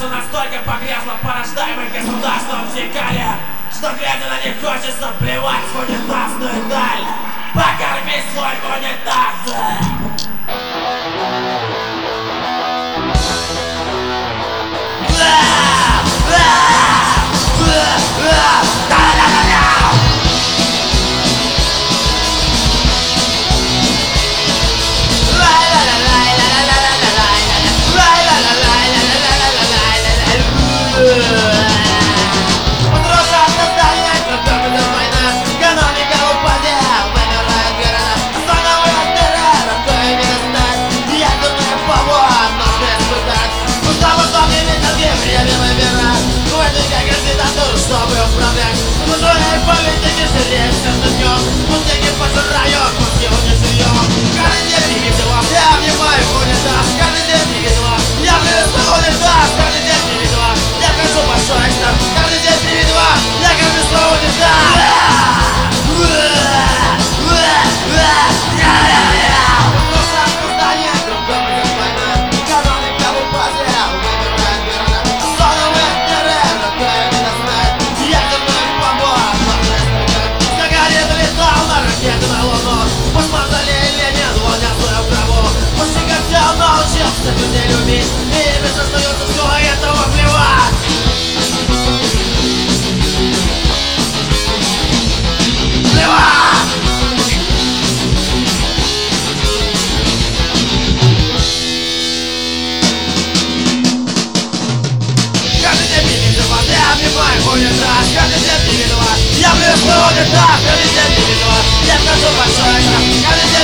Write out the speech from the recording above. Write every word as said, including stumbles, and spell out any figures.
Солнце настолько погрязло в порождаемых государством фекалиях, что глядя на них хочется плевать в унитазную даль. Покорми свой унитаз! Чтобы управлять музыкой политики жалеешь каждым днем. Музыки пожирают, мозги уничтожаем. Каждый день не видела, я обнимаю унитаз. Каждый день не видела, я плюсу унитаз. Каждый день не видела, я хожу большой штаб. Каждый день не видела, я плюсу унитаз. Научился людей любить, и без остается всего этого плевать. Плевать! Каждый день не видела, я обнимаю унитаз. Каждый день не видела, я плюс унитаз. Каждый день не видела, я вхожу в большой штаб.